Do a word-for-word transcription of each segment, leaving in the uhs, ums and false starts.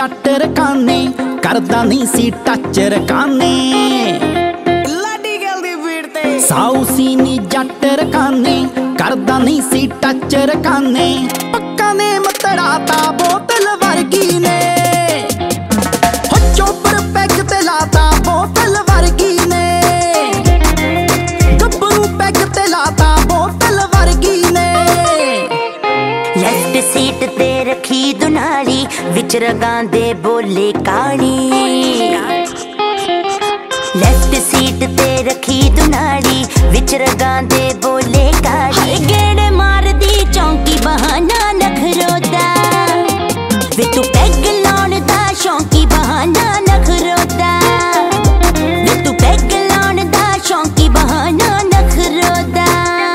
जट रकाने करदा नहीं सी टच रकाने साऊ सीनी जट रकाने करदा नहीं सी टच रकाने पक्का ने मतड़ाता बोतल वर्गी ने हो चोपर पैग ते लाता बोतल वर्गी ने गब्बरू पैग ते लाता बोतल वर्गी ने लेफ्ट सीट ते रखी दुनाली विच रगां दे बोले कहानी लेफ्ट सीट ते रखी दुनाली विच रगां दे बोले कहानी गेड़े मार दी चौंकी बहाना नखरोदा वे तू पैग लाउण दा शौंकी बहाना नखरोदा वे तू पैग लाउण दा शौंकी बहाना नखरोदा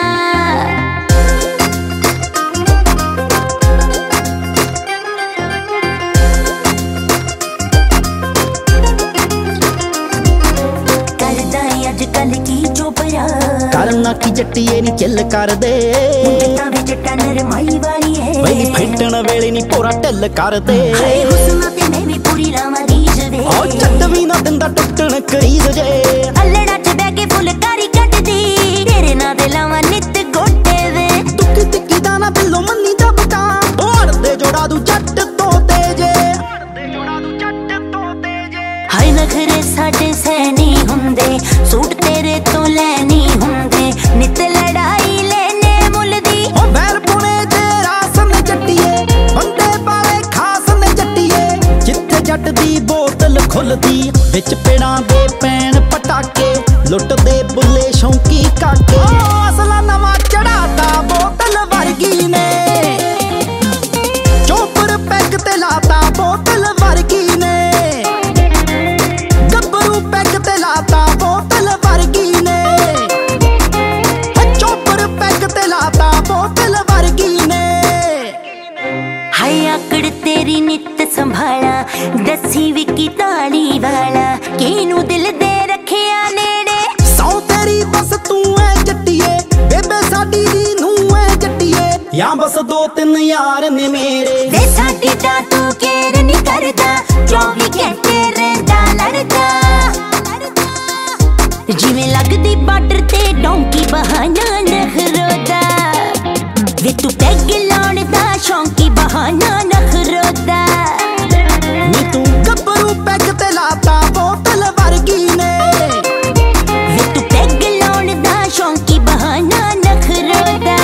अजकल की चोपरा करना की जट्टिए नी चिल कर दे नरमाई वाली है वेली फेटण वेले नी पूरा ढिल कर दे हुस्न ते मैं भी पूरी लावां रीज वे ओ जट भी ना दिंदा टुटण करीज जे अल्लड़ा च बैठ के फुलकारी कटदी तेरे नां दे लावां नित गोटे वे तुकी तिक्की दा ना बिल्लो मन्नी दबका ओड़ दे जोड़ा दू जट तो तेजे हाय नखरे साडे सैनी हुंदे सूट तेरे तो लैनी हुंदे नित लड़ाई लेने मुलदी ओ बैल पुणे दे रास ने जट्टिए बंदे पाले खास ने जट्टिए जिथे जट दी बोतल खुलदी विच पेड़ां दे पैण पटाके लुट दे बुले शौंकी काके असला नवा चढ़ाता बोतल वर्गी ने चोपर पैग ते लाता बोतल वर्गी ने गब्बरू पैग ते लाता बोतल वर्गी ने चोपर पैग ते लाता बोतल वर्गी ने हाय आकड़ तेरी नित संभाला दसी विकी ताली वाला किनू दिल दे रखिया नेड़े सौ तेरी बस तू है जट्टिए बेबे साडी दी नू है जट्टिए या बस दो तीन यार ने मेरे वे साडी दा तू केर नहीं करदा चौबी घंटे रहंदा लड़दा जिवें लगदी बार्डर ते डोंकी बहाना नखरोदा वे तू पैग लाउण दा शौंकी बहाना नखरोदा नी तू गब्बरू पैग ते लाता बोतल वर्गी ने वे तू पैग लाउण दा शौंकी बहाना नखरोदा